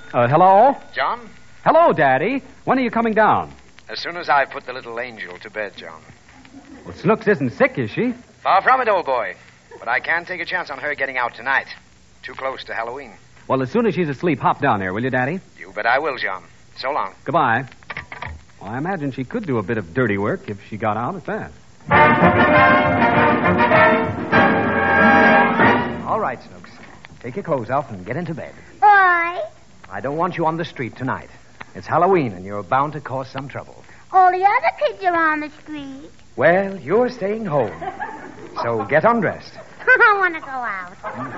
Hello? John? Hello, Daddy. When are you coming down? As soon as I put the little angel to bed, John. Well, Snooks isn't sick, is she? Far from it, old boy. But I can't take a chance on her getting out tonight. Too close to Halloween. Well, as soon as she's asleep, hop down there, will you, Daddy? You bet I will, John. So long. Goodbye. Well, I imagine she could do a bit of dirty work if she got out at that. All right, Snooks. Take your clothes off and get into bed. Why? I don't want you on the street tonight. It's Halloween, and you're bound to cause some trouble. All the other kids are on the street. Well, you're staying home. So get undressed. I want to go out.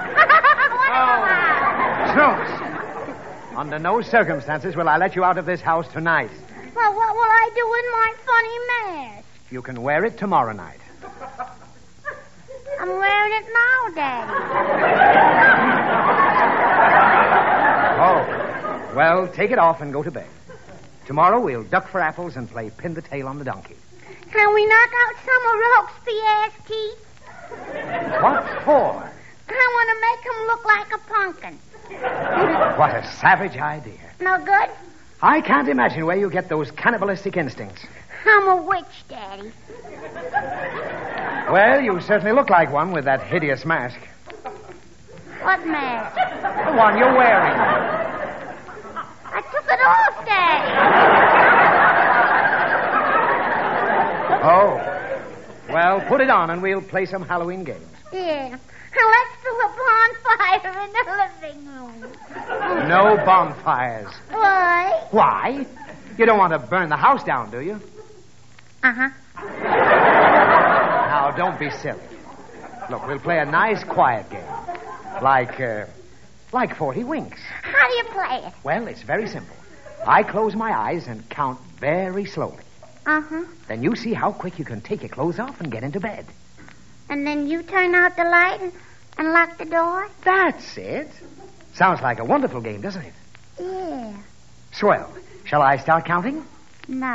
I want to go out. Snooks! Under no circumstances will I let you out of this house tonight. Well, what will I do with my funny mask? You can wear it tomorrow night. I'm wearing it now, Daddy. Oh. Well, take it off and go to bed. Tomorrow we'll duck for apples and play pin the tail on the donkey. Can we knock out some of Roxby's ass teeth? What for? I want to make him look like a pumpkin. What a savage idea. No good? I can't imagine where you get those cannibalistic instincts. I'm a witch, Daddy. Well, you certainly look like one with that hideous mask. What mask? The one you're wearing. I took it off, Daddy. Oh. Well, put it on and we'll play some Halloween games. Yeah. And let's do a bonfire in the living room. No bonfires. Why? Why? You don't want to burn the house down, do you? Uh-huh. Now, don't be silly. Look, we'll play a nice, quiet game. Like 40 Winks. How do you play it? Well, it's very simple. I close my eyes and count very slowly. Uh-huh. Then you see how quick you can take your clothes off and get into bed. And then you turn out the light and lock the door? That's it. Sounds like a wonderful game, doesn't it? Yeah. Swell. Shall I start counting? No.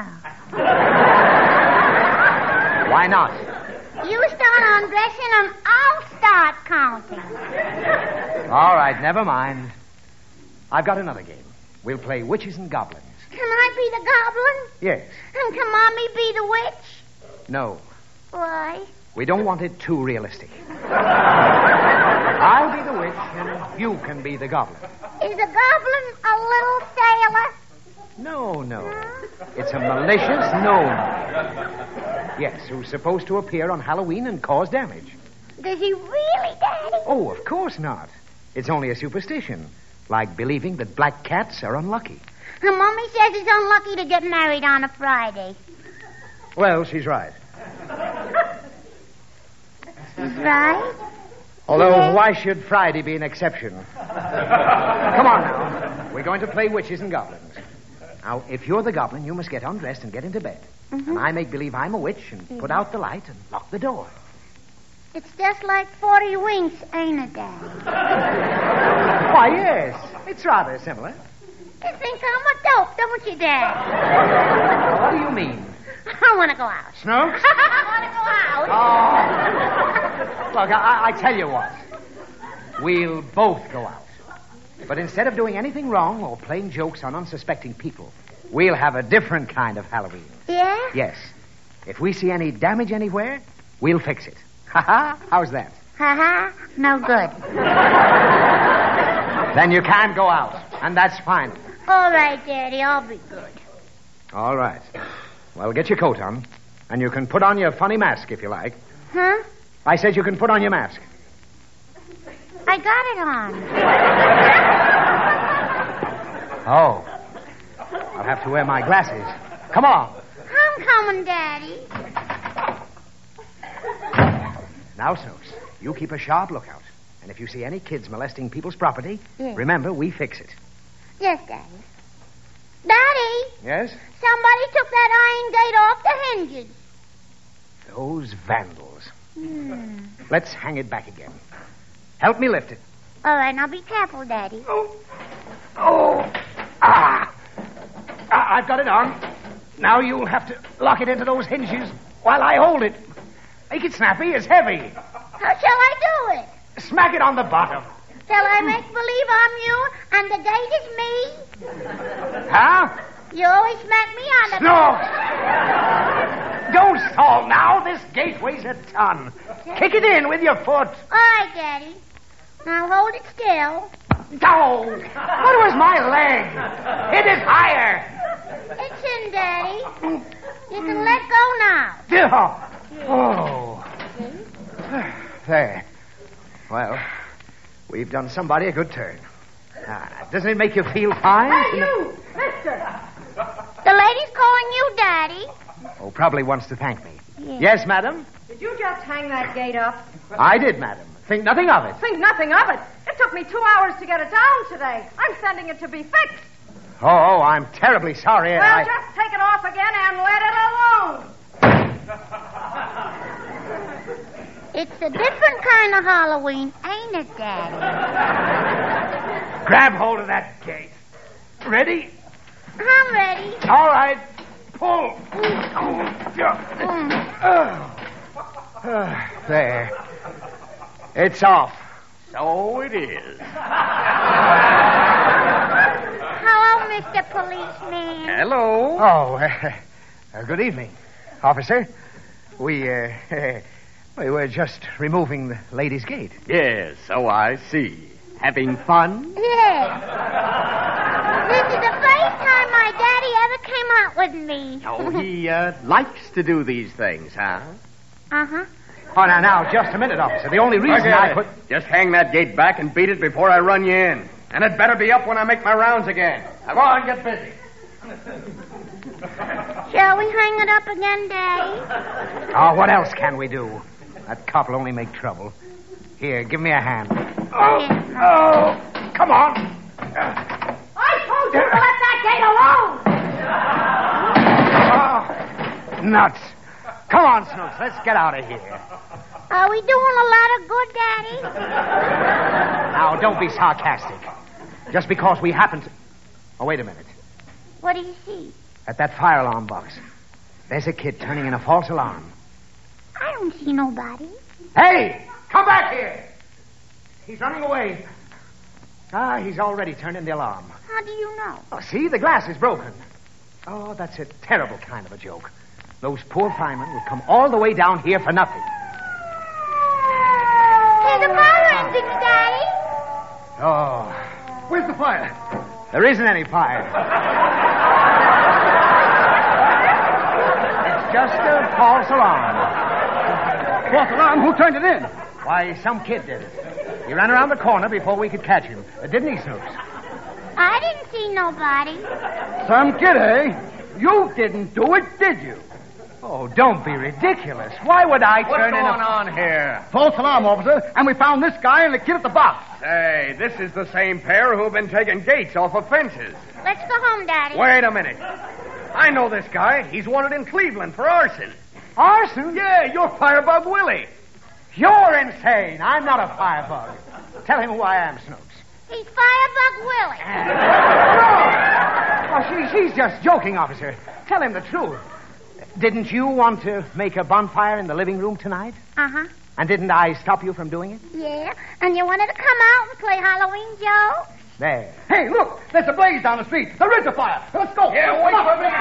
Why not? You start undressing and I'll start counting. All right, never mind. I've got another game. We'll play witches and goblins. Can I be the goblin? Yes. And can Mommy be the witch? No. Why? We don't want it too realistic. I'll be the witch, and you can be the goblin. Is the goblin a little sailor? No. It's a malicious gnome. Yes, who's supposed to appear on Halloween and cause damage. Does he really, Daddy? Oh, of course not. It's only a superstition, like believing that black cats are unlucky. And Mommy says it's unlucky to get married on a Friday. Well, she's right. She's right? Although, Yes. why should Friday be an exception? Come on now. We're going to play witches and goblins. Now, if you're the goblin, you must get undressed and get into bed. Mm-hmm. And I make believe I'm a witch and put out the light and lock the door. It's just like 40 Winks, ain't it, Daddy? Why, yes. It's rather similar. You think I'm a dope, don't you, Dad? What do you mean? I want to go out. Snooks? I want to go out. Oh. Look, I tell you what. We'll both go out. But instead of doing anything wrong or playing jokes on unsuspecting people, we'll have a different kind of Halloween. Yeah? Yes. If we see any damage anywhere, we'll fix it. Ha-ha. How's that? Ha-ha. No good. Then you can't go out, and that's fine. All right, Daddy, I'll be good. All right. Well, get your coat on, and you can put on your funny mask if you like. Huh? I said you can put on your mask. I got it on. Oh. I'll have to wear my glasses. Come on. I'm coming, Daddy. Now, Snooks, you keep a sharp lookout. And if you see any kids molesting people's property, Yes. remember, we fix it. Yes, Daddy. Daddy, Yes? somebody took that iron gate off the hinges. Those vandals. Let's hang it back again. Help me lift it. All right, now be careful, Daddy. Oh. I've got it on. Now you'll have to lock it into those hinges while I hold it. Make it snappy. It's heavy. How shall I do it? Smack it on the bottom. Shall I make believe I'm you and the gate is me? Huh? You always smack me on the... Snooks! Don't stall now. This gate weighs a ton. Kick it in with your foot. All right, Daddy. Now hold it still. Oh, what was my leg? Hit it higher. It's in, Daddy. You can let go now. Oh. There. Well, we've done somebody a good turn. Doesn't it make you feel fine? Hey, you! Mister! The lady's calling you Daddy. Oh, probably wants to thank me. Yes. Yes, madam? Did you just hang that gate up? I did, madam. Think nothing of it. Think nothing of it. It took me 2 hours to get it down today. I'm sending it to be fixed. Oh, I'm terribly sorry. Well, just take it off again and let it alone. It's a different kind of Halloween, ain't it, Daddy? Grab hold of that gate. Ready? I'm ready. All right. Pull. There. It's off. So it is. Hello, Mr. Policeman. Hello. Oh, good evening, officer. We were just removing the lady's gate. Yes, so I see. Having fun? Yes. This is the first time my daddy ever came out with me. Oh, he likes to do these things, huh? Uh-huh. Oh, now, just a minute, officer. The only reason I put... Just hang that gate back and beat it before I run you in. And it better be up when I make my rounds again. Now go on, get busy. Shall we hang it up again, Daddy? Oh, what else can we do? That cop will only make trouble. Here, give me a hand. Oh, come on. I told you to let that gate alone. Oh, nuts. Come on, Snooks. Let's get out of here. Are we doing a lot of good, Daddy? Now, don't be sarcastic. Just because we happen to... Oh, wait a minute. What do you see? At that fire alarm box, there's a kid turning in a false alarm. I don't see nobody. Hey! Come back here! He's running away. He's already turned in the alarm. How do you know? Oh, see? The glass is broken. Oh, that's a terrible kind of a joke. Those poor firemen will come all the way down here for nothing. There's a fire engine, Daddy. Oh. Where's the fire? There isn't any fire. It's just a false alarm. False alarm? Who turned it in? Why, some kid did it. He ran around the corner before we could catch him. Didn't he, Snooks? I didn't see nobody. Some kid, eh? You didn't do it, did you? Oh, don't be ridiculous. Why would I turn in What's going on here? False alarm, officer, and we found this guy and the kid at the box. Say, this is the same pair who've been taking gates off of fences. Let's go home, Daddy. Wait a minute. I know this guy. He's wanted in Cleveland for arson. Arson? Yeah, you're Firebug Willie. You're insane. I'm not a firebug. Tell him who I am, Snooks. He's Firebug Willie. Oh, she's just joking, officer. Tell him the truth. Didn't you want to make a bonfire in the living room tonight? Uh-huh. And didn't I stop you from doing it? Yeah, and you wanted to come out and play Halloween Joe? There. Hey, look, there's a blaze down the street. There is a fire. Let's go. Yeah, wait for me.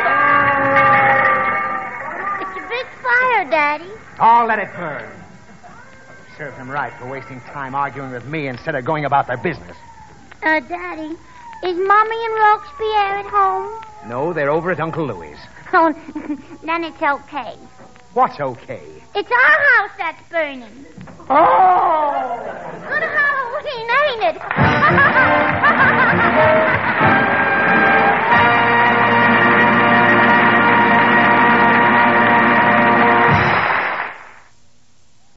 It's a big fire, Daddy. Oh, let it burn. Serve them right for wasting time arguing with me instead of going about their business. Daddy, is Mommy and Roxpierre at home? No, they're over at Uncle Louie's. Oh, then it's okay. What's okay? It's our house that's burning. Oh!